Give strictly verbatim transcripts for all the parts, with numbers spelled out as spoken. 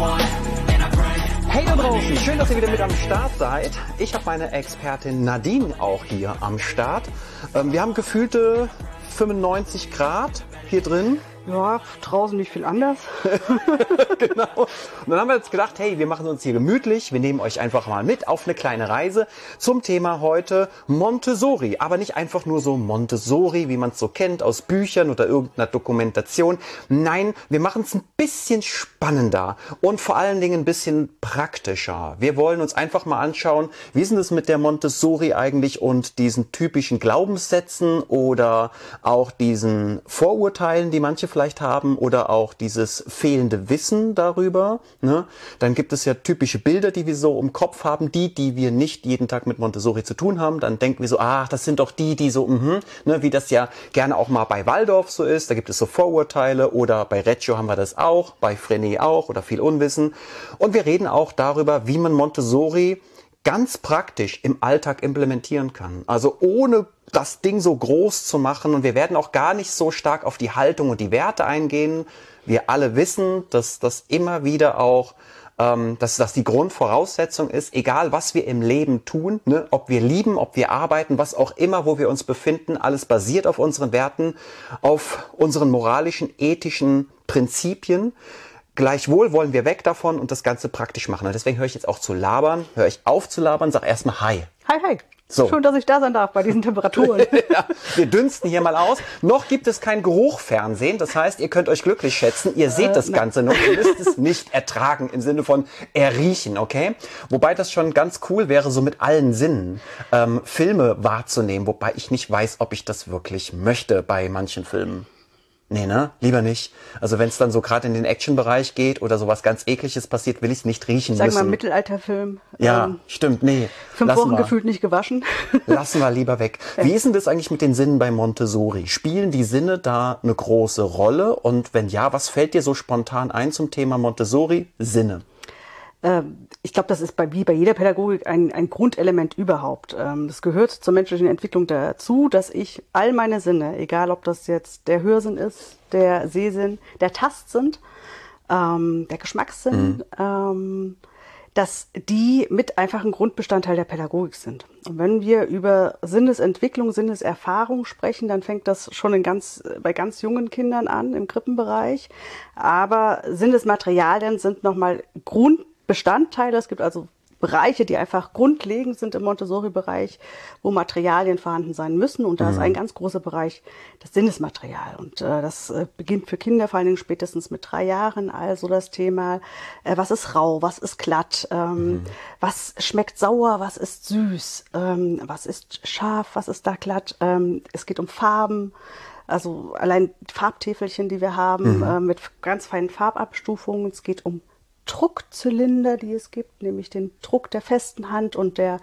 Hey da draußen, schön, dass ihr wieder mit am Start seid. Ich habe meine Expertin Nadine auch hier am Start. Ähm, wir haben gefühlte fünfundneunzig Grad hier drin. Ja, draußen nicht viel anders. Genau. Und dann haben wir jetzt gedacht, hey, wir machen uns hier gemütlich. Wir nehmen euch einfach mal mit auf eine kleine Reise zum Thema heute Montessori. Aber nicht einfach nur so Montessori, wie man es so kennt aus Büchern oder irgendeiner Dokumentation. Nein, wir machen es ein bisschen spannender und vor allen Dingen ein bisschen praktischer. Wir wollen uns einfach mal anschauen, wie ist denn es mit der Montessori eigentlich und diesen typischen Glaubenssätzen oder auch diesen Vorurteilen, die manche vielleicht haben oder auch dieses fehlende Wissen darüber. Ne? Dann gibt es ja typische Bilder, die wir so im Kopf haben, die, die wir nicht jeden Tag mit Montessori zu tun haben. Dann denken wir so, ach, das sind doch die, die so, mh, ne, wie das ja gerne auch mal bei Waldorf so ist. Da gibt es so Vorurteile oder bei Reggio haben wir das auch, bei Frenet auch oder viel Unwissen. Und wir reden auch darüber, wie man Montessori ganz praktisch im Alltag implementieren kann. Also ohne das Ding so groß zu machen. Und wir werden auch gar nicht so stark auf die Haltung und die Werte eingehen. Wir alle wissen, dass das immer wieder auch, ähm, dass das die Grundvoraussetzung ist, egal was wir im Leben tun, ne? Ob wir lieben, ob wir arbeiten, was auch immer, wo wir uns befinden, alles basiert auf unseren Werten, auf unseren moralischen, ethischen Prinzipien. Gleichwohl wollen wir weg davon und das Ganze praktisch machen. Und deswegen höre ich jetzt auch zu labern, höre ich auf zu labern, sag erstmal Hi. Hi, hi. So. Schön, dass ich da sein darf bei diesen Temperaturen. Ja, wir dünsten hier mal aus. Noch gibt es kein Geruchfernsehen. Das heißt, ihr könnt euch glücklich schätzen. Ihr seht äh, das Ganze noch. Ihr müsst es nicht ertragen im Sinne von erriechen, okay? Wobei das schon ganz cool wäre, so mit allen Sinnen ähm, Filme wahrzunehmen. Wobei ich nicht weiß, ob ich das wirklich möchte bei manchen Filmen. Nee, ne? Lieber nicht. Also wenn es dann so gerade in den Action-Bereich geht oder sowas ganz Ekliges passiert, will ich es nicht riechen Sag müssen. mal, Mittelalterfilm. Ja, ähm, stimmt, nee. Fünf Lassen Wochen wir. gefühlt nicht gewaschen. Lassen wir lieber weg. Wie ist denn das eigentlich mit den Sinnen bei Montessori? Spielen die Sinne da eine große Rolle? Und wenn ja, was fällt dir so spontan ein zum Thema Montessori? Sinne. Ich glaube, das ist bei, wie bei jeder Pädagogik ein, ein Grundelement überhaupt. Das gehört zur menschlichen Entwicklung dazu, dass ich all meine Sinne, egal ob das jetzt der Hörsinn ist, der Sehsinn, der Tastsinn, ähm, der Geschmackssinn, mhm. ähm, dass die mit einfach ein Grundbestandteil der Pädagogik sind. Und wenn wir über Sinnesentwicklung, Sinneserfahrung sprechen, dann fängt das schon in ganz, bei ganz jungen Kindern an, im Krippenbereich. Aber Sinnesmaterialien sind nochmal Grundbestandteile. Es gibt also Bereiche, die einfach grundlegend sind im Montessori-Bereich, wo Materialien vorhanden sein müssen. Und da mhm. ist ein ganz großer Bereich das Sinnesmaterial. Und äh, das äh, beginnt für Kinder vor allen Dingen spätestens mit drei Jahren. Also das Thema, äh, was ist rau, was ist glatt, ähm, mhm. was schmeckt sauer, was ist süß, ähm, was ist scharf, was ist da glatt. Ähm, es geht um Farben. Also allein Farbtäfelchen, die wir haben, mhm. äh, mit ganz feinen Farbabstufungen. Es geht um Druckzylinder, die es gibt, nämlich den Druck der festen Hand und der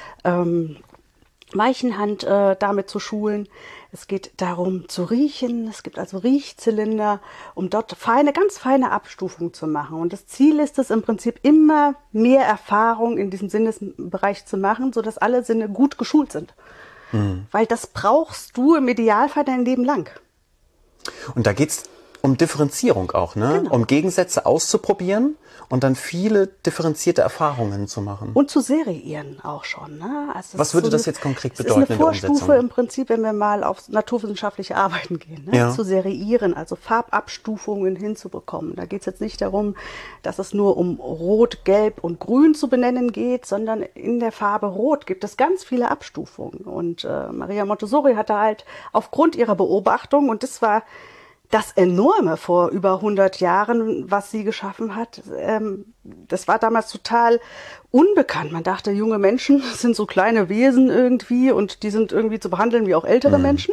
ähm, weichen Hand äh, damit zu schulen. Es geht darum zu riechen. Es gibt also Riechzylinder, um dort feine, ganz feine Abstufungen zu machen. Und das Ziel ist es im Prinzip immer mehr Erfahrung in diesem Sinnesbereich zu machen, sodass alle Sinne gut geschult sind. Mhm. Weil das brauchst du im Idealfall dein Leben lang. Und da geht's um Differenzierung auch, ne? Genau. Um Gegensätze auszuprobieren und dann viele differenzierte Erfahrungen zu machen. Und zu seriieren auch schon. Ne? Also was würde so das eine, jetzt konkret das bedeuten ist eine in der Vorstufe Umsetzung? Im Prinzip, wenn wir mal auf naturwissenschaftliche Arbeiten gehen, ne? Ja. Zu seriieren, also Farbabstufungen hinzubekommen. Da geht es jetzt nicht darum, dass es nur um Rot, Gelb und Grün zu benennen geht, sondern in der Farbe Rot gibt es ganz viele Abstufungen. Und äh, Maria Montessori hatte halt aufgrund ihrer Beobachtung, und das war das Enorme vor über hundert Jahren, was sie geschaffen hat, ähm, das war damals total unbekannt. Man dachte, junge Menschen sind so kleine Wesen irgendwie und die sind irgendwie zu behandeln wie auch ältere mhm. Menschen.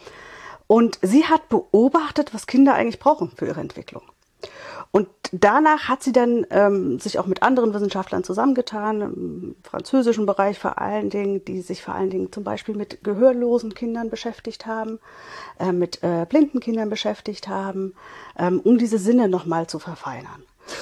Und sie hat beobachtet, was Kinder eigentlich brauchen für ihre Entwicklung. Und danach hat sie dann ähm, sich auch mit anderen Wissenschaftlern zusammengetan, im französischen Bereich vor allen Dingen, die sich vor allen Dingen zum Beispiel mit gehörlosen Kindern beschäftigt haben, äh, mit äh, blinden Kindern beschäftigt haben, ähm, um diese Sinne nochmal zu verfeinern.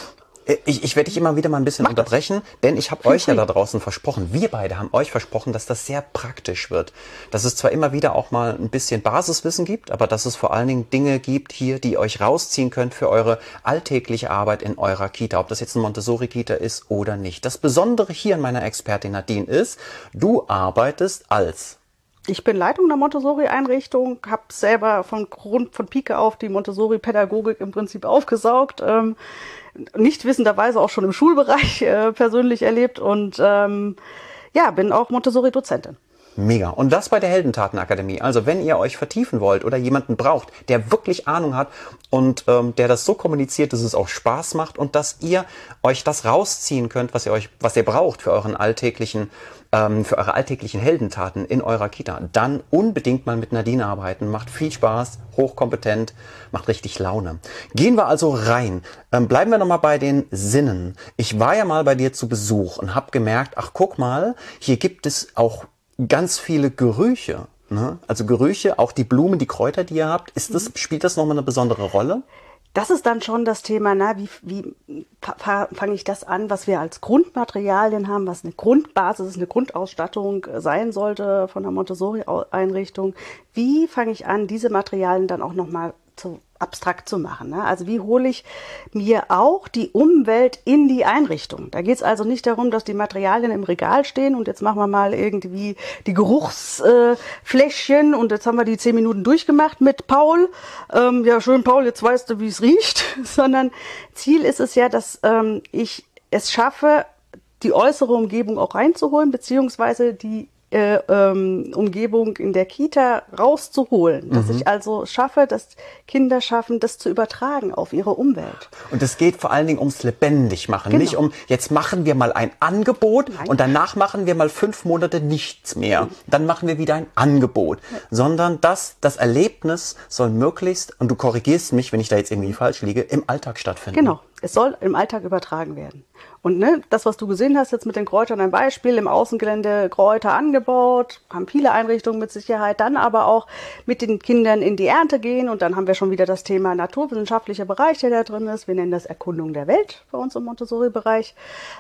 Ich, ich werde dich immer wieder mal ein bisschen Mach unterbrechen, das. denn ich habe Feel euch ja free. da draußen versprochen, wir beide haben euch versprochen, dass das sehr praktisch wird. Dass es zwar immer wieder auch mal ein bisschen Basiswissen gibt, aber dass es vor allen Dingen Dinge gibt hier, die ihr euch rausziehen könnt für eure alltägliche Arbeit in eurer Kita, ob das jetzt ein Montessori-Kita ist oder nicht. Das Besondere hier an meiner Expertin Nadine ist, du arbeitest als... Ich bin Leitung der Montessori-Einrichtung, habe selber von Grund von Pike auf die Montessori-Pädagogik im Prinzip aufgesaugt, ähm, nicht wissenderweise auch schon im Schulbereich äh, persönlich erlebt und ähm, ja, bin auch Montessori-Dozentin. Mega. Und das bei der Heldentatenakademie. Also wenn ihr euch vertiefen wollt oder jemanden braucht, der wirklich Ahnung hat und ähm, der das so kommuniziert, dass es auch Spaß macht und dass ihr euch das rausziehen könnt, was ihr euch, was ihr braucht für euren alltäglichen, ähm, für eure alltäglichen Heldentaten in eurer Kita, dann unbedingt mal mit Nadine arbeiten. Macht viel Spaß, hochkompetent, macht richtig Laune. Gehen wir also rein. Ähm, bleiben wir nochmal bei den Sinnen. Ich war ja mal bei dir zu Besuch und habe gemerkt, ach guck mal, hier gibt es auch ganz viele Gerüche, ne? Also Gerüche, auch die Blumen, die Kräuter, die ihr habt. Ist das, spielt das nochmal eine besondere Rolle? Das ist dann schon das Thema, na, wie, wie fange ich das an, was wir als Grundmaterialien haben, was eine Grundbasis, eine Grundausstattung sein sollte von der Montessori-Einrichtung. Wie fange ich an, diese Materialien dann auch nochmal zu abstrakt zu machen. Ne? Also wie hole ich mir auch die Umwelt in die Einrichtung? Da geht es also nicht darum, dass die Materialien im Regal stehen und jetzt machen wir mal irgendwie die Geruchsfläschchen äh, und jetzt haben wir die zehn Minuten durchgemacht mit Paul. Ähm, ja, schön, Paul, jetzt weißt du, wie es riecht. Sondern Ziel ist es ja, dass ähm, ich es schaffe, die äußere Umgebung auch reinzuholen, beziehungsweise die Äh, ähm, Umgebung in der Kita rauszuholen. Dass mhm. ich also schaffe, dass Kinder schaffen, das zu übertragen auf ihre Umwelt. Und es geht vor allen Dingen ums Lebendigmachen. Genau. Nicht um, jetzt machen wir mal ein Angebot Nein. und danach machen wir mal fünf Monate nichts mehr. Dann machen wir wieder ein Angebot. Ja. Sondern das, das Erlebnis soll möglichst, und du korrigierst mich, wenn ich da jetzt irgendwie falsch liege, im Alltag stattfinden. Genau. Es soll im Alltag übertragen werden. Und ne, das, was du gesehen hast jetzt mit den Kräutern, ein Beispiel, im Außengelände Kräuter angebaut, haben viele Einrichtungen mit Sicherheit, dann aber auch mit den Kindern in die Ernte gehen und dann haben wir schon wieder das Thema naturwissenschaftlicher Bereich, der da drin ist. Wir nennen das Erkundung der Welt bei uns im Montessori-Bereich.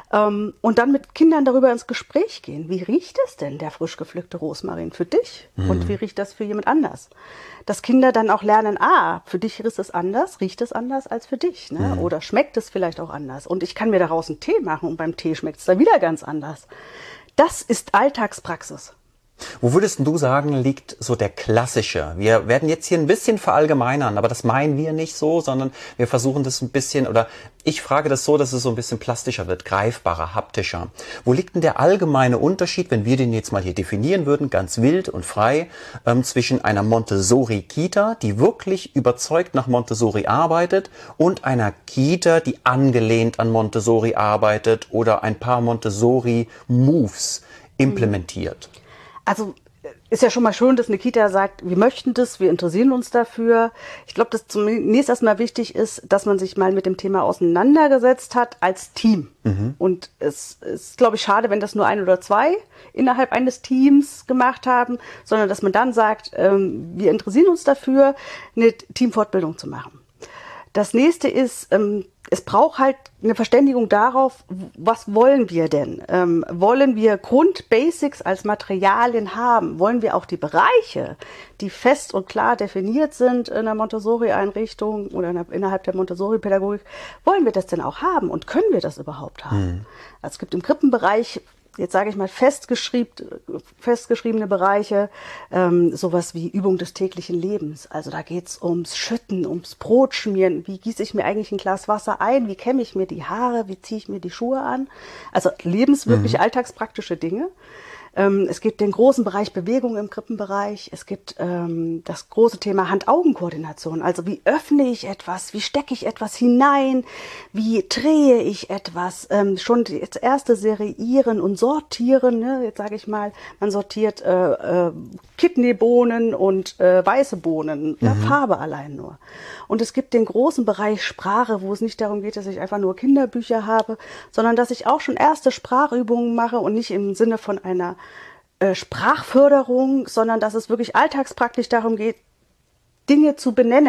Und dann mit Kindern darüber ins Gespräch gehen. Wie riecht es denn, der frisch gepflückte Rosmarin für dich? Mhm. Und wie riecht das für jemand anders? Dass Kinder dann auch lernen, ah, für dich ist es anders, riecht es anders als für dich, ne? Mhm. Oder schmeckt es vielleicht auch anders. Und ich kann mir daraus einen Tee machen und beim Tee schmeckt es dann wieder ganz anders. Das ist Alltagspraxis. Wo würdest du sagen, liegt so der klassische? Wir werden jetzt hier ein bisschen verallgemeinern, aber das meinen wir nicht so, sondern wir versuchen das ein bisschen, oder ich frage das so, dass es so ein bisschen plastischer wird, greifbarer, haptischer. Wo liegt denn der allgemeine Unterschied, wenn wir den jetzt mal hier definieren würden, ganz wild und frei, ähm, zwischen einer Montessori-Kita, die wirklich überzeugt nach Montessori arbeitet, und einer Kita, die angelehnt an Montessori arbeitet oder ein paar Montessori-Moves implementiert? Also ist ja schon mal schön, dass eine Kita sagt, wir möchten das, wir interessieren uns dafür. Ich glaube, dass zunächst erstmal wichtig ist, dass man sich mal mit dem Thema auseinandergesetzt hat als Team. Mhm. Und es ist, glaube ich, schade, wenn das nur ein oder zwei innerhalb eines Teams gemacht haben, sondern dass man dann sagt, ähm, wir interessieren uns dafür, eine Teamfortbildung zu machen. Das nächste ist, ähm, es braucht halt eine Verständigung darauf, was wollen wir denn? Ähm, wollen wir Grundbasics als Materialien haben? Wollen wir auch die Bereiche, die fest und klar definiert sind in der Montessori-Einrichtung oder in der, innerhalb der Montessori-Pädagogik, wollen wir das denn auch haben und können wir das überhaupt haben? Mhm. Also es gibt im Krippenbereich, jetzt sage ich mal, festgeschrieben, festgeschriebene Bereiche, ähm, sowas wie Übung des täglichen Lebens. Also da geht's ums Schütten, ums Brotschmieren. Wie gieße ich mir eigentlich ein Glas Wasser ein? Wie kämme ich mir die Haare? Wie ziehe ich mir die Schuhe an? Also lebenswirklich mhm. alltagspraktische Dinge. Ähm, es gibt den großen Bereich Bewegung im Krippenbereich. Es gibt ähm, das große Thema Hand-Augen-Koordination. Also wie öffne ich etwas? Wie stecke ich etwas hinein? Wie drehe ich etwas? Ähm, schon das erste Seriieren und Sortieren. Ne? Jetzt sage ich mal, man sortiert äh, äh, Kidneybohnen und äh, weiße Bohnen. Mhm. Ja, Farbe allein nur. Und es gibt den großen Bereich Sprache, wo es nicht darum geht, dass ich einfach nur Kinderbücher habe, sondern dass ich auch schon erste Sprachübungen mache und nicht im Sinne von einer äh, Sprachförderung, sondern dass es wirklich alltagspraktisch darum geht, Dinge zu benennen.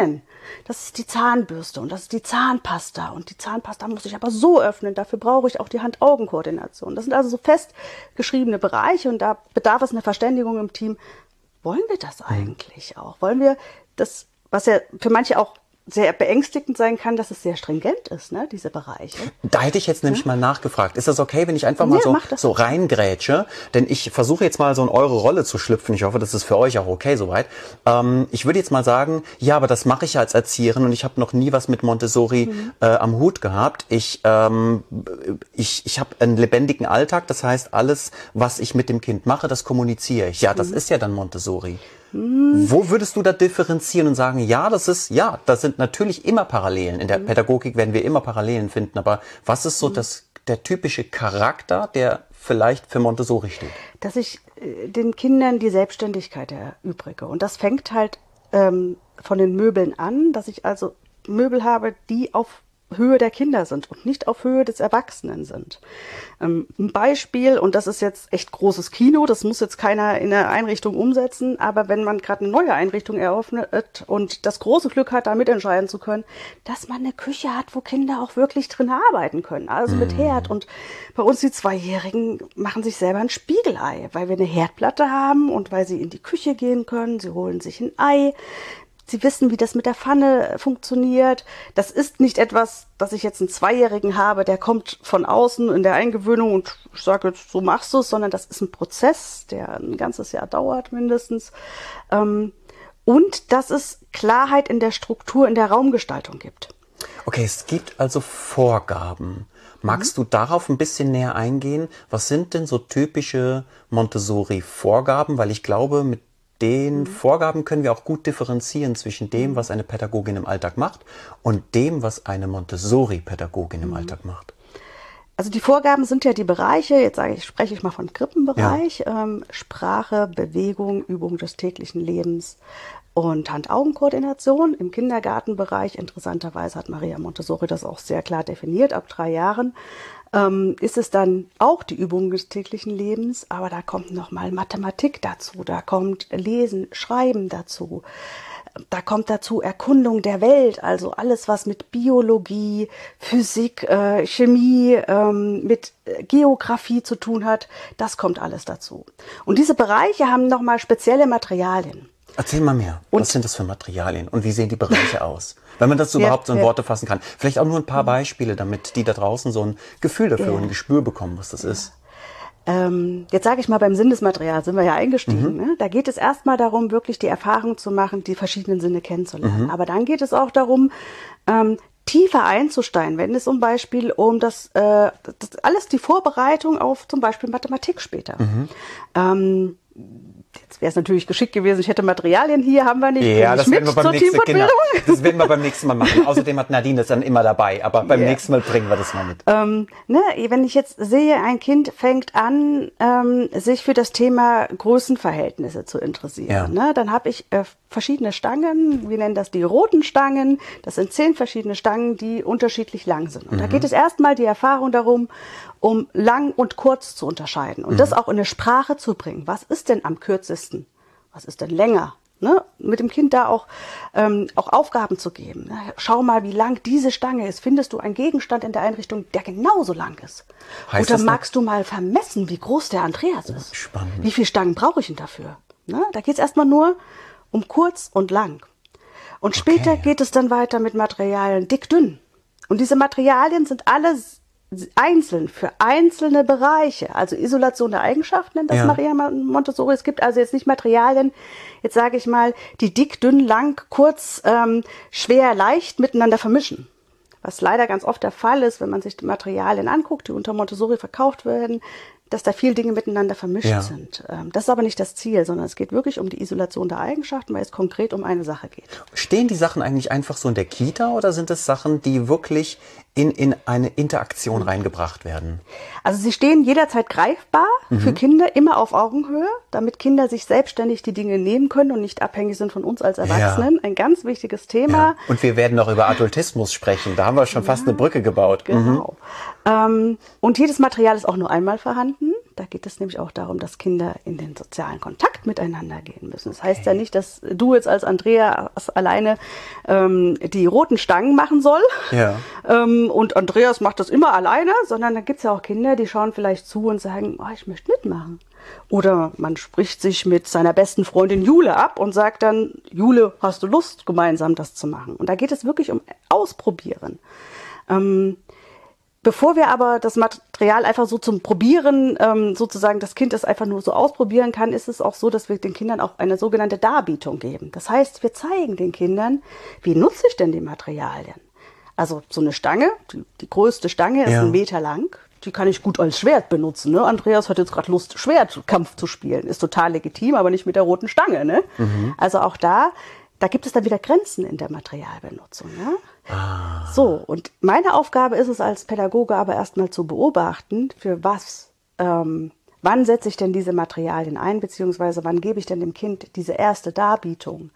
das ist die Zahnbürste und das ist die Zahnpasta und die Zahnpasta muss ich aber so öffnen, dafür brauche ich auch die Hand-Augen-Koordination. Das sind also so festgeschriebene Bereiche und da bedarf es einer Verständigung im Team. Wollen wir das eigentlich auch? Wollen wir das, was ja für manche auch sehr beängstigend sein kann, dass es sehr stringent ist, ne, diese Bereiche. Da hätte ich jetzt nämlich ja? mal nachgefragt. Ist das okay, wenn ich einfach mal ja, so, so reingrätsche? Denn ich versuche jetzt mal so in eure Rolle zu schlüpfen. Ich hoffe, das ist für euch auch okay soweit. Ähm, ich würde jetzt mal sagen, ja, aber das mache ich ja als Erzieherin und ich habe noch nie was mit Montessori mhm. äh, am Hut gehabt. Ich, ähm, ich, ich habe einen lebendigen Alltag. Das heißt, alles, was ich mit dem Kind mache, das kommuniziere ich. Ja, das mhm. ist ja dann Montessori. Wo würdest du da differenzieren und sagen, ja, das ist, ja, das sind natürlich immer Parallelen. In der mhm. Pädagogik werden wir immer Parallelen finden. Aber was ist so mhm. das, der typische Charakter, der vielleicht für Montessori steht? Dass ich äh, den Kindern die Selbstständigkeit erübrige. Und das fängt halt ähm, von den Möbeln an, dass ich also Möbel habe, die auf Höhe der Kinder sind und nicht auf Höhe des Erwachsenen sind. Ähm, ein Beispiel, und das ist jetzt echt großes Kino, das muss jetzt keiner in der Einrichtung umsetzen, aber wenn man gerade eine neue Einrichtung eröffnet und das große Glück hat, da mitentscheiden zu können, dass man eine Küche hat, wo Kinder auch wirklich drin arbeiten können, also mit Herd. Und bei uns die Zweijährigen machen sich selber ein Spiegelei, weil wir eine Herdplatte haben und weil sie in die Küche gehen können, sie holen sich ein Ei. Sie wissen, wie das mit der Pfanne funktioniert. Das ist nicht etwas, dass ich jetzt einen Zweijährigen habe, der kommt von außen in der Eingewöhnung und ich sage jetzt, so machst du es, sondern das ist ein Prozess, der ein ganzes Jahr dauert mindestens. Und dass es Klarheit in der Struktur, in der Raumgestaltung gibt. Okay, es gibt also Vorgaben. Magst mhm. du darauf ein bisschen näher eingehen? Was sind denn so typische Montessori-Vorgaben? Weil ich glaube, mit den mhm. Vorgaben können wir auch gut differenzieren zwischen dem, was eine Pädagogin im Alltag macht und dem, was eine Montessori-Pädagogin im mhm. Alltag macht. Also die Vorgaben sind ja die Bereiche, jetzt sage ich, spreche ich mal von Krippenbereich, ja. ähm, Sprache, Bewegung, Übung des täglichen Lebens und Hand-Augen-Koordination. Im Kindergartenbereich, interessanterweise hat Maria Montessori das auch sehr klar definiert, ab drei Jahren. Ähm, ist es dann auch die Übung des täglichen Lebens, aber da kommt nochmal Mathematik dazu, da kommt Lesen, Schreiben dazu, da kommt dazu Erkundung der Welt, also alles, was mit Biologie, Physik, äh, Chemie, ähm, mit Geografie zu tun hat, das kommt alles dazu. Und diese Bereiche haben nochmal spezielle Materialien. Erzähl mal mehr. Und was sind das für Materialien und wie sehen die Bereiche aus? Wenn man das so ja, überhaupt so in ja. Worte fassen kann. Vielleicht auch nur ein paar Beispiele, damit die da draußen so ein Gefühl dafür ja. und ein Gespür bekommen, was das ja. ist. Ähm, jetzt sage ich mal, beim Sinn des Materials sind wir ja eingestiegen. Mhm. Ne? Da geht es erstmal darum, wirklich die Erfahrung zu machen, die verschiedenen Sinne kennenzulernen. Mhm. Aber dann geht es auch darum, ähm, tiefer einzusteigen, wenn es zum Beispiel um das, äh, das alles die Vorbereitung auf zum Beispiel Mathematik später. Mhm. Ähm, Jetzt wäre es natürlich geschickt gewesen, ich hätte Materialien hier, haben wir nicht. Ja, das werden, wir beim nächsten, genau, das werden wir beim nächsten Mal machen. Außerdem hat Nadine das dann immer dabei, aber beim yeah. nächsten Mal bringen wir das mal mit. Ähm, ne, wenn ich jetzt sehe, ein Kind fängt an, ähm, sich für das Thema Größenverhältnisse zu interessieren, ja. ne, dann habe ich äh, verschiedene Stangen, wir nennen das die roten Stangen, das sind zehn verschiedene Stangen, die unterschiedlich lang sind. Und mhm. da geht es erstmal die Erfahrung darum, um lang und kurz zu unterscheiden und mhm. das auch in eine Sprache zu bringen. Was ist denn am kürzesten? Was ist denn länger? Ne? Mit dem Kind da auch, ähm, auch Aufgaben zu geben. Ne? Schau mal, wie lang diese Stange ist. Findest du einen Gegenstand in der Einrichtung, der genauso lang ist? Heißt Oder magst du mal vermessen, wie groß der Andreas ist? Spannend. Wie viele Stangen brauche ich denn dafür? Ne? Da geht es erstmal nur um kurz und lang. Und später okay. geht es dann weiter mit Materialien dick-dünn. Und diese Materialien sind alle einzeln für einzelne Bereiche, also Isolation der Eigenschaften nennt das ja. Maria Montessori. Es gibt also jetzt nicht Materialien, jetzt sage ich mal, die dick, dünn, lang, kurz, ähm, schwer, leicht miteinander vermischen. Was leider ganz oft der Fall ist, wenn man sich die Materialien anguckt, die unter Montessori verkauft werden, dass da viele Dinge miteinander vermischt ja. sind. Das ist aber nicht das Ziel, sondern es geht wirklich um die Isolation der Eigenschaften, weil es konkret um eine Sache geht. Stehen die Sachen eigentlich einfach so in der Kita oder sind es Sachen, die wirklich in, in eine Interaktion reingebracht werden? Also sie stehen jederzeit greifbar mhm. für Kinder, immer auf Augenhöhe, damit Kinder sich selbstständig die Dinge nehmen können und nicht abhängig sind von uns als Erwachsenen. Ja. Ein ganz wichtiges Thema. Ja. Und wir werden noch über Adultismus sprechen. Da haben wir schon fast ja, eine Brücke gebaut. Genau. Mhm. Ähm, und jedes Material ist auch nur einmal vorhanden. Da geht es nämlich auch darum, dass Kinder in den sozialen Kontakt miteinander gehen müssen. Das heißt ja nicht, dass du jetzt als Andreas alleine ähm, die roten Stangen machen soll. Ja. Ähm, und Andreas macht das immer alleine, sondern da gibt es ja auch Kinder, die schauen vielleicht zu und sagen, oh, ich möchte mitmachen. Oder man spricht sich mit seiner besten Freundin Jule ab und sagt dann, Jule, hast du Lust, gemeinsam das zu machen? Und da geht es wirklich um Ausprobieren. Ähm, Bevor wir aber das Material einfach so zum Probieren, ähm, sozusagen das Kind das einfach nur so ausprobieren kann, ist es auch so, dass wir den Kindern auch eine sogenannte Darbietung geben. Das heißt, wir zeigen den Kindern, wie nutze ich denn die Materialien? Also so eine Stange, die, die größte Stange ist ja einen Meter lang, die kann ich gut als Schwert benutzen. Ne? Andreas hat jetzt gerade Lust, Schwertkampf zu spielen. Ist total legitim, aber nicht mit der roten Stange. Ne? Mhm. Also auch da, da gibt es dann wieder Grenzen in der Materialbenutzung. Ne? Ah. So, und meine Aufgabe ist es als Pädagoge aber erstmal zu beobachten, für was, ähm, wann setze ich denn diese Materialien ein, beziehungsweise wann gebe ich denn dem Kind diese erste Darbietung.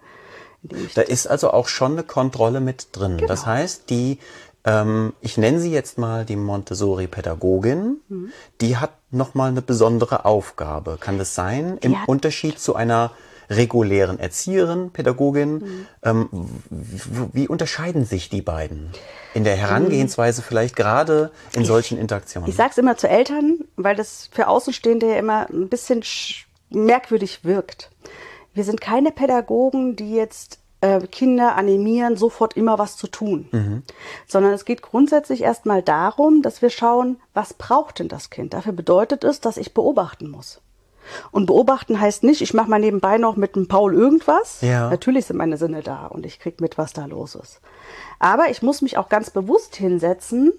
Da ist also auch schon eine Kontrolle mit drin. Genau. Das heißt, die, ähm, ich nenne sie jetzt mal die Montessori-Pädagogin, mhm. die hat nochmal eine besondere Aufgabe. Kann das sein? Im Unterschied zu einer regulären Erzieherin, Pädagogin. Mhm. Ähm, wie, wie unterscheiden sich die beiden in der Herangehensweise, vielleicht gerade in ich, solchen Interaktionen? Ich sage es immer zu Eltern, weil das für Außenstehende ja immer ein bisschen merkwürdig wirkt. Wir sind keine Pädagogen, die jetzt äh, Kinder animieren, sofort immer was zu tun. Mhm. Sondern es geht grundsätzlich erstmal darum, dass wir schauen, was braucht denn das Kind? Dafür bedeutet es, dass ich beobachten muss. Und beobachten heißt nicht, ich mache mal nebenbei noch mit dem Paul irgendwas. Ja. Natürlich sind meine Sinne da und ich kriege mit, was da los ist. Aber ich muss mich auch ganz bewusst hinsetzen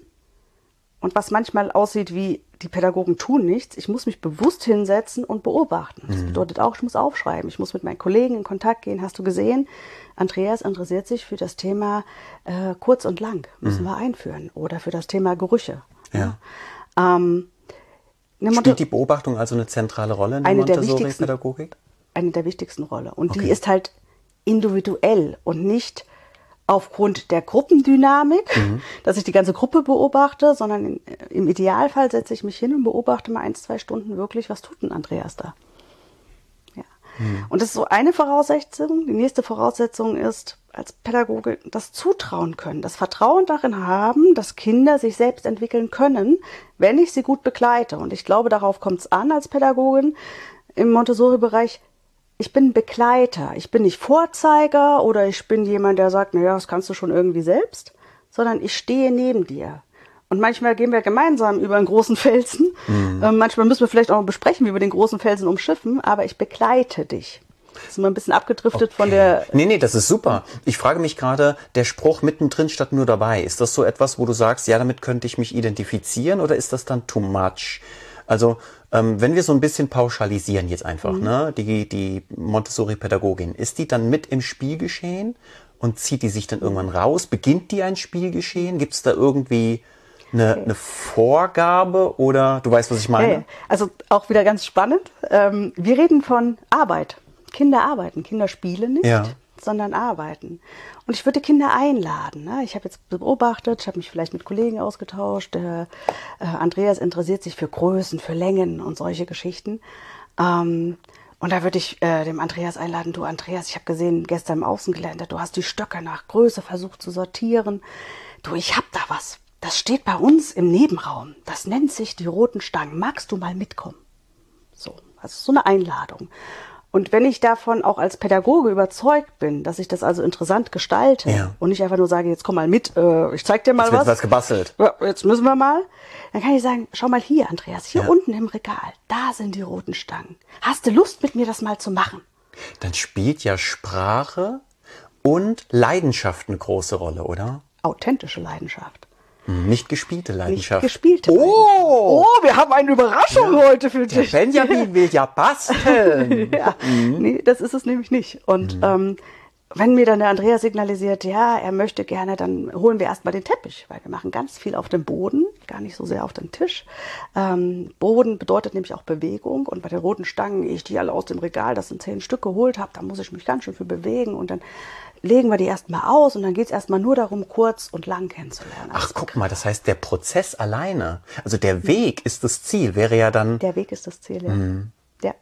und was manchmal aussieht wie, die Pädagogen tun nichts, ich muss mich bewusst hinsetzen und beobachten. Das mhm. bedeutet auch, ich muss aufschreiben, ich muss mit meinen Kollegen in Kontakt gehen. Hast du gesehen, Andreas interessiert sich für das Thema äh, kurz und lang, müssen mhm. wir einführen. Oder für das Thema Gerüche. Ja. Ja. Ähm, Spielt die Beobachtung also eine zentrale Rolle in der Montessori-Pädagogik? Eine der wichtigsten Rollen. Und okay. die ist halt individuell und nicht aufgrund der Gruppendynamik, mhm. dass ich die ganze Gruppe beobachte, sondern im Idealfall setze ich mich hin und beobachte mal ein, zwei Stunden wirklich, was tut denn Andreas da? Ja. Mhm. Und das ist so eine Voraussetzung. Die nächste Voraussetzung ist, als Pädagoge das Zutrauen können, das Vertrauen darin haben, dass Kinder sich selbst entwickeln können, wenn ich sie gut begleite. Und ich glaube, darauf kommt es an als Pädagogin im Montessori-Bereich. Ich bin Begleiter. Ich bin nicht Vorzeiger oder ich bin jemand, der sagt, naja, das kannst du schon irgendwie selbst, sondern ich stehe neben dir. Und manchmal gehen wir gemeinsam über einen großen Felsen. Mhm. Ähm, manchmal müssen wir vielleicht auch besprechen, wie wir den großen Felsen umschiffen, aber ich begleite dich. Das ist immer ein bisschen abgedriftet okay. von der... Nee, nee, das ist super. Ich frage mich gerade, der Spruch mittendrin statt nur dabei, ist das so etwas, wo du sagst, ja, damit könnte ich mich identifizieren oder ist das dann too much? Also, ähm, wenn wir so ein bisschen pauschalisieren jetzt einfach, mhm. ne, die, die Montessori-Pädagogin, ist die dann mit im Spielgeschehen und zieht die sich dann irgendwann raus? Beginnt die ein Spielgeschehen? Gibt es da irgendwie eine, okay. eine Vorgabe oder, du weißt, was ich meine? Okay. Also auch wieder ganz spannend. Ähm, wir reden von Arbeit. Kinder arbeiten, Kinder spielen nicht, ja. sondern arbeiten. Und ich würde Kinder einladen. Ne? Ich habe jetzt beobachtet, ich habe mich vielleicht mit Kollegen ausgetauscht. Der äh, Andreas interessiert sich für Größen, für Längen und solche Geschichten. Ähm, und da würde ich äh, dem Andreas einladen, du Andreas, ich habe gesehen gestern im Außengelände, du hast die Stöcke nach Größe versucht zu sortieren. Du, ich habe da was. Das steht bei uns im Nebenraum. Das nennt sich die roten Stangen. Magst du mal mitkommen? So, also so eine Einladung. Und wenn ich davon auch als Pädagoge überzeugt bin, dass ich das also interessant gestalte ja. und nicht einfach nur sage, jetzt komm mal mit, äh, ich zeig dir mal jetzt was. Jetzt wird was gebastelt. Ja, jetzt müssen wir mal. Dann kann ich sagen, schau mal hier, Andreas, hier ja. unten im Regal, da sind die roten Stangen. Hast du Lust, mit mir das mal zu machen? Dann spielt ja Sprache und Leidenschaft eine große Rolle, oder? Authentische Leidenschaft. Nicht gespielte Leidenschaft. Nicht gespielte oh. Leidenschaft. Oh, wir haben eine Überraschung ja. heute für dich. Der Benjamin will ja basteln. ja. mhm. Nee, das ist es nämlich nicht. Und mhm. ähm, wenn mir dann der Andreas signalisiert, ja, er möchte gerne, dann holen wir erstmal den Teppich, weil wir machen ganz viel auf dem Boden. gar nicht so sehr auf den Tisch. Ähm, Boden bedeutet nämlich auch Bewegung und bei den roten Stangen, ehe ich die alle aus dem Regal, das sind zehn Stück geholt habe, da muss ich mich ganz schön für bewegen und dann legen wir die erstmal aus und dann geht es erstmal nur darum, kurz und lang kennenzulernen. Ach, guck mal, das heißt, der Prozess alleine, also der Weg ist das Ziel, wäre ja dann... Der Weg ist das Ziel, ja. Mhm. Ja.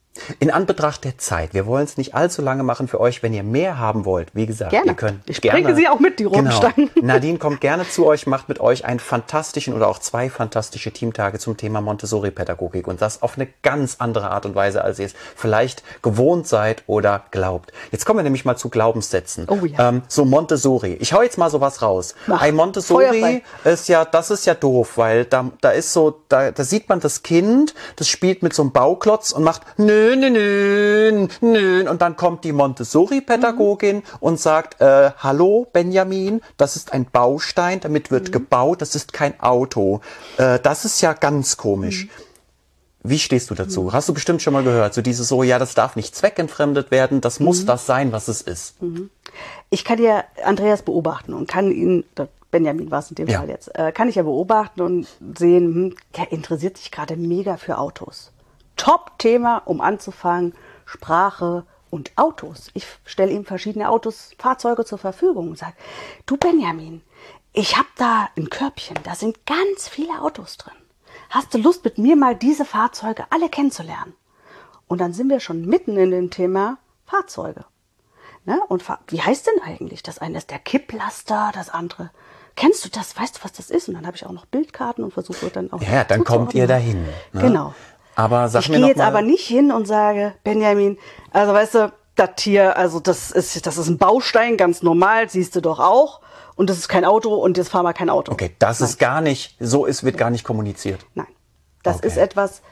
In Anbetracht der Zeit, wir wollen es nicht allzu lange machen für euch, wenn ihr mehr haben wollt, wie gesagt, gerne. ihr könnt ich gerne... Ich bringe sie auch mit, die roten genau. Stangen. Nadine kommt gerne zu euch, macht mit euch einen fantastischen oder auch zwei fantastische Teamtage zum Thema Montessori-Pädagogik und das auf eine ganz andere Art und Weise, als ihr es vielleicht gewohnt seid oder glaubt. Jetzt kommen wir nämlich mal zu Glaubenssätzen. Oh ja. Ähm, so Montessori. Ich hau jetzt mal sowas raus. Mach. Ein Montessori Feuerfrei. ist ja, das ist ja doof, weil da, da ist so, da, da sieht man das Kind, das spielt mit so einem Bauklotz und macht nö, nö, nö. Nö, und dann kommt die Montessori-Pädagogin mhm. und sagt, äh, hallo Benjamin, das ist ein Baustein, damit wird mhm. gebaut, das ist kein Auto. Äh, das ist ja ganz komisch. Mhm. Wie stehst du dazu? Mhm. Hast du bestimmt schon mal gehört, so dieses so, ja, das darf nicht zweckentfremdet werden, das mhm. muss das sein, was es ist. Mhm. Ich kann ja Andreas beobachten und kann ihn, Benjamin war es in dem ja. Fall jetzt, äh, kann ich ja beobachten und sehen, hm, der interessiert sich gerade mega für Autos. Top-Thema, um anzufangen, Sprache und Autos. Ich stelle ihm verschiedene Autos, Fahrzeuge zur Verfügung und sage, du Benjamin, ich habe da ein Körbchen, da sind ganz viele Autos drin. Hast du Lust, mit mir mal diese Fahrzeuge alle kennenzulernen? Und dann sind wir schon mitten in dem Thema Fahrzeuge. Ne? Und wie heißt denn eigentlich? Das eine ist der Kipplaster, das andere. Kennst du das? Weißt du, was das ist? Und dann habe ich auch noch Bildkarten und versuche dann auch. Ja, dann kommt ihr dahin. Ne? Genau. Aber sag ich mir gehe noch jetzt mal, aber nicht hin und sage, Benjamin, also weißt du, das Tier, also das ist, das ist ein Baustein, ganz normal, siehst du doch auch. Und das ist kein Auto und jetzt fahren wir kein Auto. Okay, das Nein. ist gar nicht, so ist, wird gar nicht kommuniziert. Nein, das okay. ist etwas,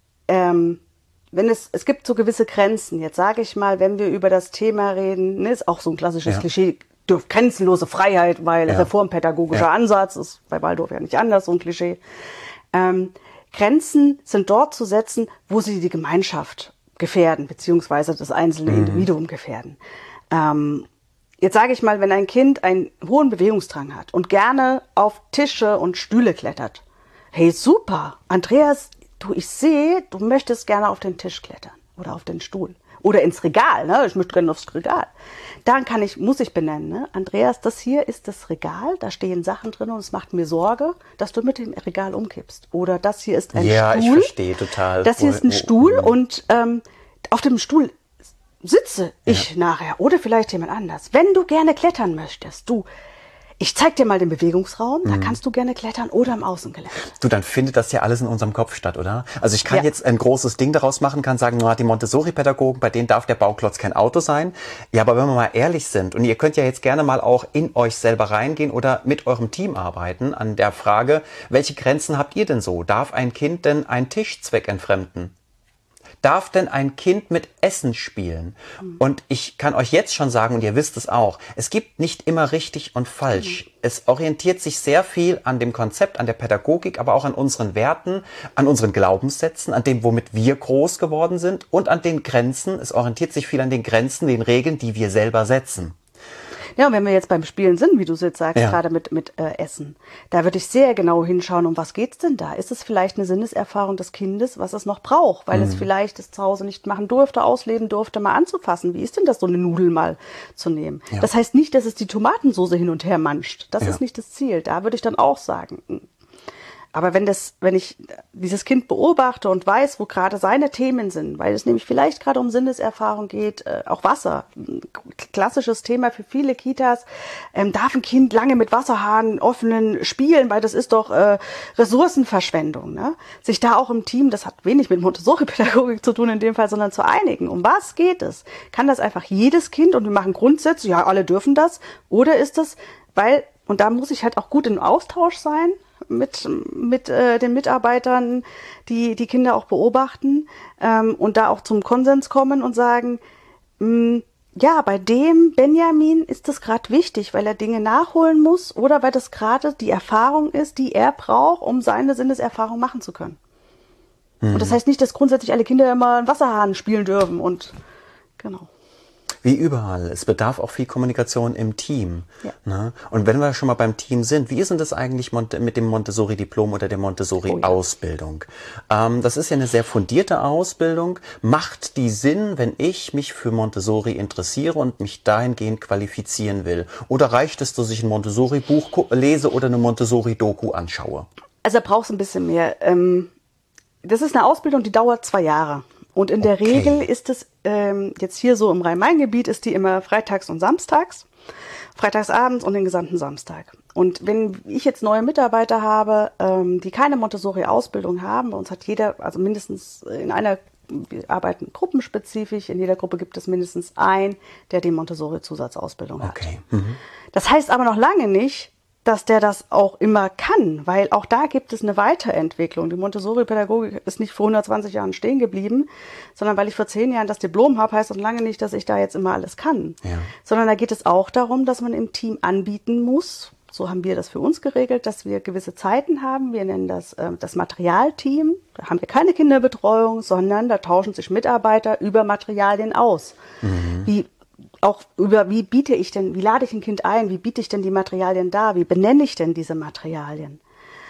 ähm, wenn es, es gibt so gewisse Grenzen. Jetzt sage ich mal, wenn wir über das Thema reden, ne, ist auch so ein klassisches ja. Klischee, dürf, grenzenlose Freiheit, weil ja. reformpädagogischer ja. Ansatz ist bei Waldorf ja nicht anders, so ein Klischee. Ähm, Grenzen sind dort zu setzen, wo sie die Gemeinschaft gefährden, beziehungsweise das einzelne mhm. Individuum gefährden. Ähm, jetzt sage ich mal, wenn ein Kind einen hohen Bewegungsdrang hat und gerne auf Tische und Stühle klettert, hey super, Andreas, du, ich sehe, du möchtest gerne auf den Tisch klettern oder auf den Stuhl. Oder ins Regal, ne? Ich möchte gerne aufs Regal. Dann kann ich, muss ich benennen, ne? Andreas, das hier ist das Regal, da stehen Sachen drin und es macht mir Sorge, dass du mit dem Regal umkippst. Oder das hier ist ein ja, Stuhl. Ja, ich verstehe total. Das hier ist ein oh, Stuhl oh, oh. und ähm, auf dem Stuhl sitze ich ja. nachher oder vielleicht jemand anders. Wenn du gerne klettern möchtest, du, ich zeig dir mal den Bewegungsraum, mhm. da kannst du gerne klettern oder im Außengelände. Du, dann findet das ja alles in unserem Kopf statt, oder? Also ich kann ja. jetzt ein großes Ding daraus machen, kann sagen, na, die Montessori-Pädagogen, bei denen darf der Bauklotz kein Auto sein. Ja, aber wenn wir mal ehrlich sind, und ihr könnt ja jetzt gerne mal auch in euch selber reingehen oder mit eurem Team arbeiten an der Frage, welche Grenzen habt ihr denn so? Darf ein Kind denn einen Tisch zweckentfremden? Darf denn ein Kind mit Essen spielen? Mhm. Und ich kann euch jetzt schon sagen, und ihr wisst es auch, es gibt nicht immer richtig und falsch. Mhm. Es orientiert sich sehr viel an dem Konzept, an der Pädagogik, aber auch an unseren Werten, an unseren Glaubenssätzen, an dem, womit wir groß geworden sind und an den Grenzen. Es orientiert sich viel an den Grenzen, den Regeln, die wir selber setzen. Ja, und wenn wir jetzt beim Spielen sind, wie du es jetzt sagst, ja. gerade mit, mit äh, Essen, da würde ich sehr genau hinschauen, um was geht's denn da? Ist es vielleicht eine Sinneserfahrung des Kindes, was es noch braucht, weil mhm. es vielleicht es zu Hause nicht machen durfte, ausleben durfte, mal anzufassen? Wie ist denn das, so eine Nudel mal zu nehmen? Ja. Das heißt nicht, dass es die Tomatensoße hin und her manscht. Das ja. ist nicht das Ziel. Da würde ich dann auch sagen, aber wenn das, wenn ich dieses Kind beobachte und weiß, wo gerade seine Themen sind, weil es nämlich vielleicht gerade um Sinneserfahrung geht, äh, auch Wasser, ein klassisches Thema für viele Kitas, ähm, darf ein Kind lange mit Wasserhahn offenen spielen, weil das ist doch äh, Ressourcenverschwendung. Ne? Sich da auch im Team, das hat wenig mit Montessori-Pädagogik zu tun in dem Fall, sondern zu einigen. Um was geht es? Kann das einfach jedes Kind und wir machen Grundsätze, ja, alle dürfen das? Oder ist das, weil, und da muss ich halt auch gut im Austausch sein, mit mit äh, den Mitarbeitern, die die Kinder auch beobachten ähm, und da auch zum Konsens kommen und sagen, mh, ja, bei dem Benjamin ist das gerade wichtig, weil er Dinge nachholen muss oder weil das gerade die Erfahrung ist, die er braucht, um seine Sinneserfahrung machen zu können. Mhm. Und das heißt nicht, dass grundsätzlich alle Kinder immer einen Wasserhahn spielen dürfen und genau. Wie überall. Es bedarf auch viel Kommunikation im Team. Ja. Ne? Und wenn wir schon mal beim Team sind, wie ist denn das eigentlich mit dem Montessori-Diplom oder der Montessori-Ausbildung? Oh ja. ähm, das ist ja eine sehr fundierte Ausbildung. Macht die Sinn, wenn ich mich für Montessori interessiere und mich dahingehend qualifizieren will? Oder reicht es, dass ich ein Montessori-Buch lese oder eine Montessori-Doku anschaue? Also da brauchst du ein bisschen mehr. Ähm, das ist eine Ausbildung, die dauert zwei Jahre. Und in der Okay. Regel ist es, ähm, jetzt hier so im Rhein-Main-Gebiet, ist die immer freitags und samstags, freitagsabends und den gesamten Samstag. Und wenn ich jetzt neue Mitarbeiter habe, ähm, die keine Montessori-Ausbildung haben, bei uns hat jeder, also mindestens in einer, wir arbeiten gruppenspezifisch, in jeder Gruppe gibt es mindestens einen, der die Montessori-Zusatzausbildung hat. Okay. Mhm. Das heißt aber noch lange nicht, dass der das auch immer kann, weil auch da gibt es eine Weiterentwicklung. Die Montessori-Pädagogik ist nicht vor hundertzwanzig Jahren stehen geblieben, sondern weil ich vor zehn Jahren das Diplom habe, heißt das lange nicht, dass ich da jetzt immer alles kann. Ja. Sondern da geht es auch darum, dass man im Team anbieten muss. So haben wir das für uns geregelt, dass wir gewisse Zeiten haben. Wir nennen das äh, das Materialteam. Da haben wir keine Kinderbetreuung, sondern da tauschen sich Mitarbeiter über Materialien aus. Mhm. Wie auch über, wie biete ich denn, wie lade ich ein Kind ein, wie biete ich denn die Materialien dar, wie benenne ich denn diese Materialien?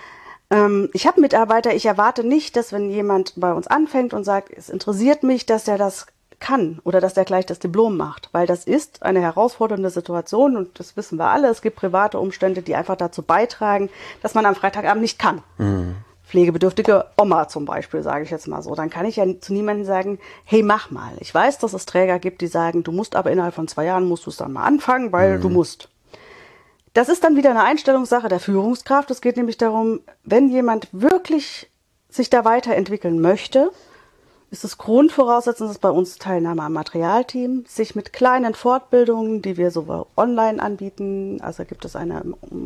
Ähm, ich habe Mitarbeiter, ich erwarte nicht, dass wenn jemand bei uns anfängt und sagt, es interessiert mich, dass er das kann oder dass er gleich das Diplom macht, weil das ist eine herausfordernde Situation und das wissen wir alle, es gibt private Umstände, die einfach dazu beitragen, dass man am Freitagabend nicht kann. Mhm. Pflegebedürftige Oma zum Beispiel, sage ich jetzt mal so. Dann kann ich ja zu niemandem sagen, hey, mach mal. Ich weiß, dass es Träger gibt, die sagen, du musst aber innerhalb von zwei Jahren, musst du es dann mal anfangen, weil mhm. du musst. Das ist dann wieder eine Einstellungssache der Führungskraft. Es geht nämlich darum, wenn jemand wirklich sich da weiterentwickeln möchte, ist es Grundvoraussetzung, dass bei uns Teilnahme am Materialteam, sich mit kleinen Fortbildungen, die wir sowohl online anbieten, also gibt es eine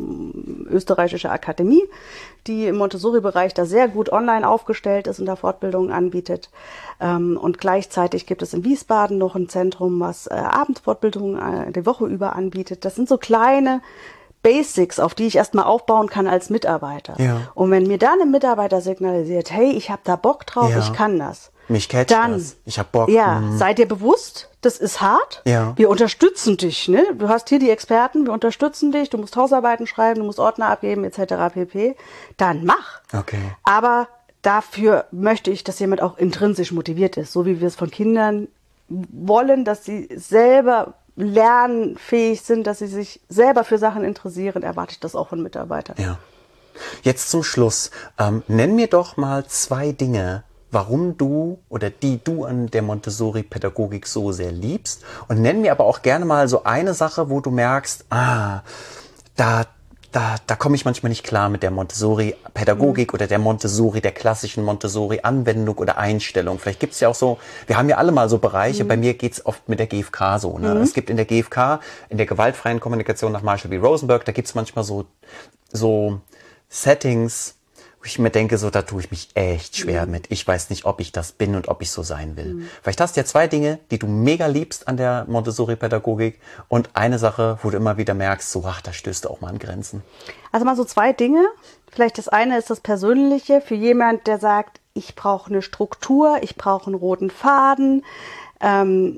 um, österreichische Akademie, die im Montessori-Bereich da sehr gut online aufgestellt ist und da Fortbildungen anbietet. Ähm, und gleichzeitig gibt es in Wiesbaden noch ein Zentrum, was äh, Abendfortbildungen äh, die Woche über anbietet. Das sind so kleine Basics, auf die ich erstmal aufbauen kann als Mitarbeiter. Ja. Und wenn mir dann ein Mitarbeiter signalisiert, hey, ich habe da Bock drauf, ja. ich kann das. Mich catcht dann, das. Ich hab Bock. Ja, mhm. sei dir bewusst, das ist hart. Ja. Wir unterstützen dich. Ne? Du hast hier die Experten, wir unterstützen dich. Du musst Hausarbeiten schreiben, du musst Ordner abgeben et cetera pp. Dann mach. Okay. Aber dafür möchte ich, dass jemand auch intrinsisch motiviert ist. So wie wir es von Kindern wollen, dass sie selber lernfähig sind, dass sie sich selber für Sachen interessieren, erwarte ich das auch von Mitarbeitern. Ja. Jetzt zum Schluss. Ähm, nenn mir doch mal zwei Dinge, warum du oder die du an der Montessori-Pädagogik so sehr liebst. Und nenn mir aber auch gerne mal so eine Sache, wo du merkst, ah, da, da, da komme ich manchmal nicht klar mit der Montessori-Pädagogik mhm. oder der Montessori, der klassischen Montessori-Anwendung oder Einstellung. Vielleicht gibt's ja auch so, wir haben ja alle mal so Bereiche, mhm. bei mir geht's oft mit der G F K so. Ne? Mhm. Es gibt in der G F K, in der gewaltfreien Kommunikation nach Marshall B. Rosenberg, da gibt's manchmal so, so Settings, wo ich mir denke, so, da tue ich mich echt schwer mhm. mit. Ich weiß nicht, ob ich das bin und ob ich so sein will. Mhm. Vielleicht hast du ja zwei Dinge, die du mega liebst an der Montessori-Pädagogik und eine Sache, wo du immer wieder merkst, so, ach, da stößt du auch mal an Grenzen. Also mal so zwei Dinge. Vielleicht das eine ist das Persönliche für jemand, der sagt, ich brauche eine Struktur, ich brauche einen roten Faden. Ähm,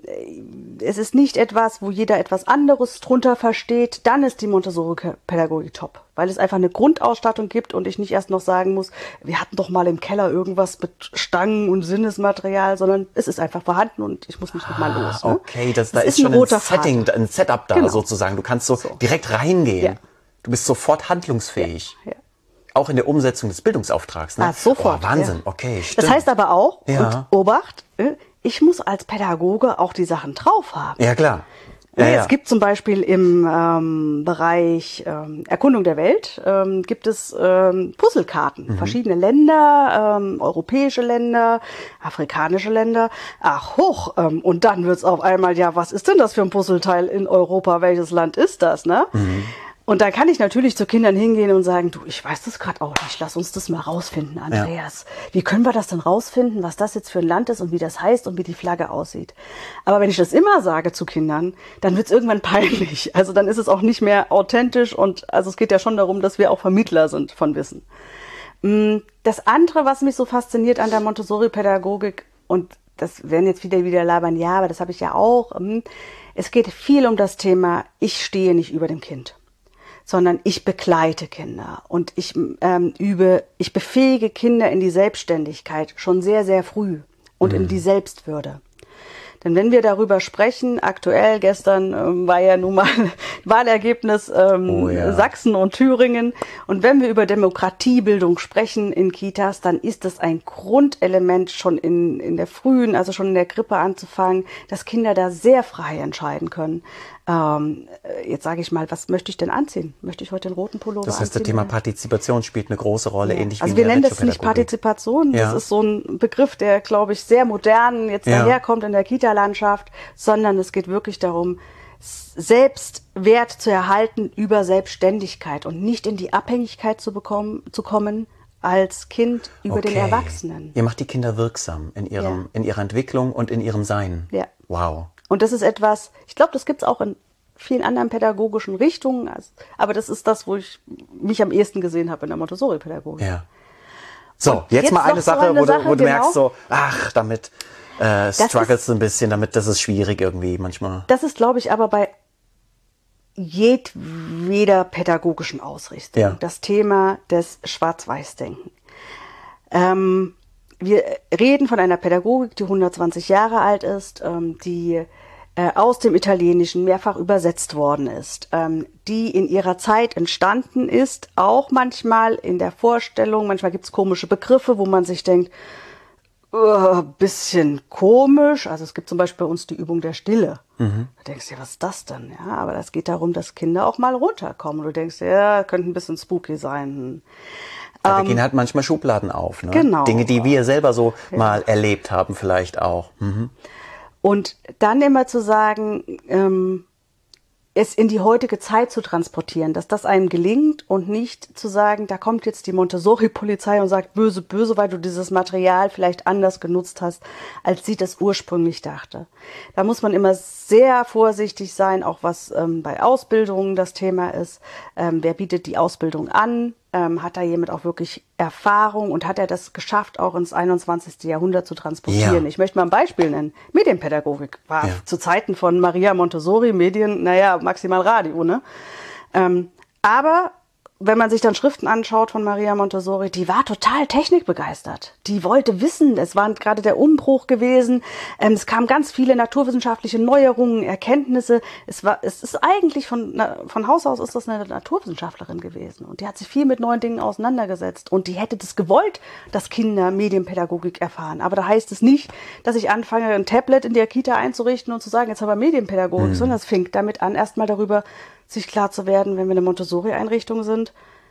es ist nicht etwas, wo jeder etwas anderes drunter versteht, dann ist die Montessori-Pädagogik top, weil es einfach eine Grundausstattung gibt und ich nicht erst noch sagen muss, wir hatten doch mal im Keller irgendwas mit Stangen und Sinnesmaterial, sondern es ist einfach vorhanden und ich muss nicht noch mal los. Ne? Okay, das, da ist, ist schon ein, ein Setting, ein Setup da genau. sozusagen. Du kannst so, so. direkt reingehen. Ja. Du bist sofort handlungsfähig. Ja. Ja. Auch in der Umsetzung des Bildungsauftrags. Ne? Ah, sofort. Oh, Wahnsinn, ja. okay, stimmt. Das heißt aber auch, ja. und Obacht, ich muss als Pädagoge auch die Sachen drauf haben. Ja, klar. Ja, es ja. gibt zum Beispiel im ähm, Bereich ähm, Erkundung der Welt, ähm, gibt es ähm, Puzzlekarten. Mhm. Verschiedene Länder, ähm, europäische Länder, afrikanische Länder. Ach hoch, ähm, und dann wird's auf einmal, ja, was ist denn das für ein Puzzleteil in Europa? Welches Land ist das, ne? Mhm. Und da kann ich natürlich zu Kindern hingehen und sagen, du, ich weiß das gerade auch nicht, lass uns das mal rausfinden, Andreas. Ja. Wie können wir das denn rausfinden, was das jetzt für ein Land ist und wie das heißt und wie die Flagge aussieht? Aber wenn ich das immer sage zu Kindern, dann wird es irgendwann peinlich. Also dann ist es auch nicht mehr authentisch und also es geht ja schon darum, dass wir auch Vermittler sind von Wissen. Das andere, was mich so fasziniert an der Montessori-Pädagogik, und das werden jetzt wieder wieder labern, ja, aber das habe ich ja auch, Es geht viel um das Thema, ich stehe nicht über dem Kind, sondern ich begleite Kinder und ich ähm, übe, ich befähige Kinder in die Selbstständigkeit schon sehr, sehr früh und mhm. in die Selbstwürde. Denn wenn wir darüber sprechen, aktuell, gestern ähm, war ja nun mal Wahlergebnis ähm, oh ja. Sachsen und Thüringen. Und wenn wir über Demokratiebildung sprechen in Kitas, dann ist das ein Grundelement schon in, in der frühen, also schon in der Krippe anzufangen, dass Kinder da sehr frei entscheiden können. Ähm, jetzt sage ich mal, was möchte ich denn anziehen? Möchte ich heute den roten Pullover anziehen? Das heißt, das Thema Partizipation spielt eine große Rolle, ja. ähnlich also wie in wir der nennen das nicht Partizipation, ja. das ist so ein Begriff, der, glaube ich, sehr modern jetzt ja. daherkommt in der Kita-Landschaft, sondern es geht wirklich darum, Selbstwert zu erhalten über Selbstständigkeit und nicht in die Abhängigkeit zu bekommen, zu kommen als Kind über okay. den Erwachsenen. Ihr macht die Kinder wirksam in ihrem, ja. in ihrer Entwicklung und in ihrem Sein. Ja. Wow. Und das ist etwas, ich glaube, das gibt es auch in vielen anderen pädagogischen Richtungen, aber das ist das, wo ich mich am ehesten gesehen habe in der Montessori-Pädagogik. Ja. So, jetzt, jetzt mal eine Sache, so eine wo, Sache, du, wo du genau. merkst so, ach, damit äh, struggles du ein bisschen, damit das ist schwierig irgendwie manchmal. Das ist, glaube ich, aber bei jedweder pädagogischen Ausrichtung. Ja. Das Thema des Schwarz-Weiß-Denken. Ähm, wir reden von einer Pädagogik, die hundertzwanzig Jahre alt ist, ähm, die äh, aus dem Italienischen mehrfach übersetzt worden ist, ähm, die in ihrer Zeit entstanden ist, auch manchmal in der Vorstellung, manchmal gibt es komische Begriffe, wo man sich denkt, uh, bisschen komisch. Also es gibt zum Beispiel bei uns die Übung der Stille. Mhm. Da denkst du dir, was ist das denn? Ja, aber es geht darum, dass Kinder auch mal runterkommen. Und du denkst dir, ja, könnte ein bisschen spooky sein. Ja, wir ähm, gehen halt manchmal Schubladen auf. Ne? Genau. Dinge, die wir selber so ja. mal erlebt haben vielleicht auch. Mhm. Und dann immer zu sagen, ähm, es in die heutige Zeit zu transportieren, dass das einem gelingt und nicht zu sagen, da kommt jetzt die Montessori-Polizei und sagt, böse, böse, weil du dieses Material vielleicht anders genutzt hast, als sie das ursprünglich dachte. Da muss man immer sehr vorsichtig sein, auch was ähm, bei Ausbildungen das Thema ist. Ähm, wer bietet die Ausbildung an? Ähm, hat da jemand auch wirklich Erfahrung und hat er das geschafft, auch ins einundzwanzigste Jahrhundert zu transportieren? Ja. Ich möchte mal ein Beispiel nennen. Medienpädagogik war ja. zu Zeiten von Maria Montessori, Medien, naja, maximal Radio, ne? Ähm, aber wenn man sich dann Schriften anschaut von Maria Montessori, die war total technikbegeistert. Die wollte wissen, es war gerade der Umbruch gewesen. Ähm, es kamen ganz viele naturwissenschaftliche Neuerungen, Erkenntnisse. Es war, es ist eigentlich von, na, von Haus aus ist das eine Naturwissenschaftlerin gewesen. Und die hat sich viel mit neuen Dingen auseinandergesetzt. Und die hätte das gewollt, dass Kinder Medienpädagogik erfahren. Aber da heißt es nicht, dass ich anfange, ein Tablet in der Kita einzurichten und zu sagen, jetzt haben wir Medienpädagogik, mhm. sondern es fing damit an, erstmal darüber sich klar zu werden, wenn wir eine Montessori-Einrichtung sind,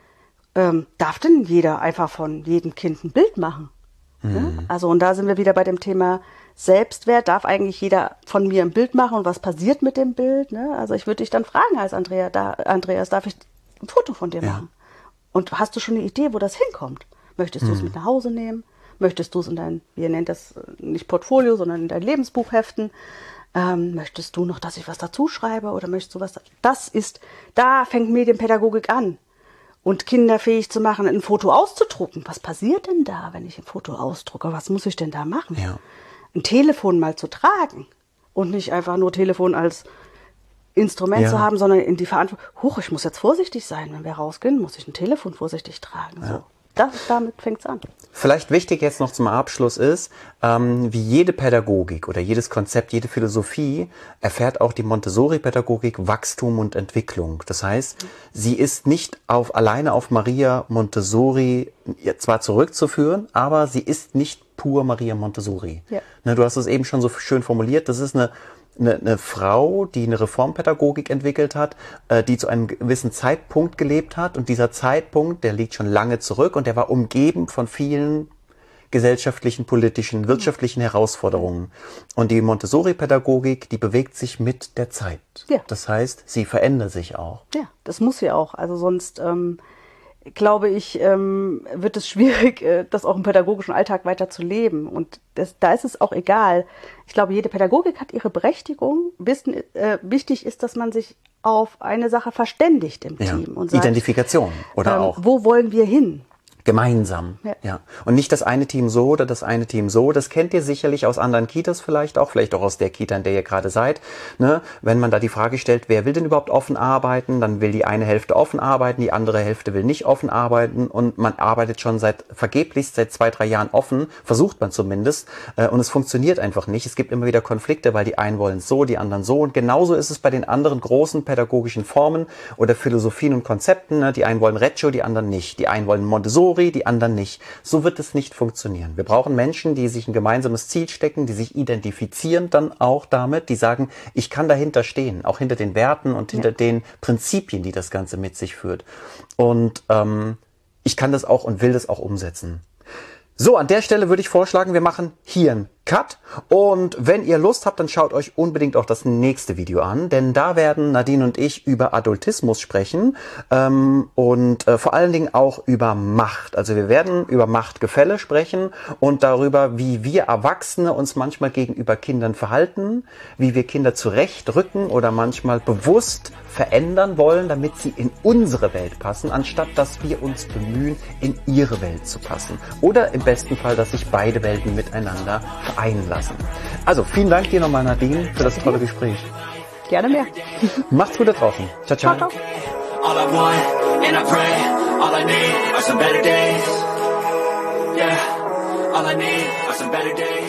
ähm, darf denn jeder einfach von jedem Kind ein Bild machen? Mhm. Ja? Also und da sind wir wieder bei dem Thema Selbstwert. Darf eigentlich jeder von mir ein Bild machen und was passiert mit dem Bild? Ne? Also ich würde dich dann fragen als Andrea, da, Andreas, darf ich ein Foto von dir ja. machen? Und hast du schon eine Idee, wo das hinkommt? Möchtest mhm. du es mit nach Hause nehmen? Möchtest du es in dein, wir nennen das nicht Portfolio, sondern in dein Lebensbuch heften? Ähm, möchtest du noch, dass ich was dazu schreibe oder möchtest du was? Das ist, da fängt Medienpädagogik an. Und Kinder fähig zu machen, ein Foto auszudrucken. Was passiert denn da, wenn ich ein Foto ausdrucke? Was muss ich denn da machen? Ja. Ein Telefon mal zu tragen und nicht einfach nur Telefon als Instrument ja. zu haben, sondern in die Verantwortung. Huch, ich muss jetzt vorsichtig sein. Wenn wir rausgehen, muss ich ein Telefon vorsichtig tragen. Ja. So. Das, damit fängt es an. Vielleicht wichtig jetzt noch zum Abschluss ist, ähm, wie jede Pädagogik oder jedes Konzept, jede Philosophie erfährt auch die Montessori-Pädagogik Wachstum und Entwicklung. Das heißt, mhm. sie ist nicht auf, alleine auf Maria Montessori zwar zurückzuführen, aber sie ist nicht pur Maria Montessori. Ja. Ne, du hast es eben schon so schön formuliert, das ist eine Eine, eine Frau, die eine Reformpädagogik entwickelt hat, äh, die zu einem gewissen Zeitpunkt gelebt hat. Und dieser Zeitpunkt, der liegt schon lange zurück und der war umgeben von vielen gesellschaftlichen, politischen, wirtschaftlichen Herausforderungen. Und die Montessori-Pädagogik, die bewegt sich mit der Zeit. Ja. Das heißt, sie verändert sich auch. Ja, das muss sie auch. Also sonst... Ähm glaube ich, ähm, wird es schwierig, äh, das auch im pädagogischen Alltag weiter zu leben. Und das, da ist es auch egal. Ich glaube, jede Pädagogik hat ihre Berechtigung. Wissen, äh, wichtig ist, dass man sich auf eine Sache verständigt im ja. Team. Und sagt, Identifikation oder ähm, auch. Wo wollen wir hin? Gemeinsam, ja. ja. Und nicht das eine Team so oder das eine Team so. Das kennt ihr sicherlich aus anderen Kitas vielleicht auch, vielleicht auch aus der Kita, in der ihr gerade seid. Ne? Wenn man da die Frage stellt, wer will denn überhaupt offen arbeiten, dann will die eine Hälfte offen arbeiten, die andere Hälfte will nicht offen arbeiten und man arbeitet schon seit vergeblichst seit zwei, drei Jahren offen, versucht man zumindest, äh, und es funktioniert einfach nicht. Es gibt immer wieder Konflikte, weil die einen wollen es so, die anderen so. Und genauso ist es bei den anderen großen pädagogischen Formen oder Philosophien und Konzepten. Ne? Die einen wollen Reggio, die anderen nicht. Die einen wollen Montessori, die anderen nicht. So wird es nicht funktionieren. Wir brauchen Menschen, die sich ein gemeinsames Ziel stecken, die sich identifizieren dann auch damit, die sagen, ich kann dahinter stehen, auch hinter den Werten und hinter ja. den Prinzipien, die das Ganze mit sich führt. Und ähm, ich kann das auch und will das auch umsetzen. So, an der Stelle würde ich vorschlagen, wir machen hier einen Cut. Und wenn ihr Lust habt, dann schaut euch unbedingt auch das nächste Video an, denn da werden Nadine und ich über Adultismus sprechen ähm, und äh, vor allen Dingen auch über Macht. Also wir werden über Machtgefälle sprechen und darüber, wie wir Erwachsene uns manchmal gegenüber Kindern verhalten, wie wir Kinder zurechtrücken oder manchmal bewusst verändern wollen, damit sie in unsere Welt passen, anstatt dass wir uns bemühen, in ihre Welt zu passen. Oder im besten Fall, dass sich beide Welten miteinander vereinen lassen. Also, vielen Dank dir nochmal, Nadine, für das tolle Gespräch. Gerne mehr. Macht's gut da draußen. Ciao, ciao. ciao, ciao. All I want and I pray, all I need are some better days. Yeah, all I need are some better days.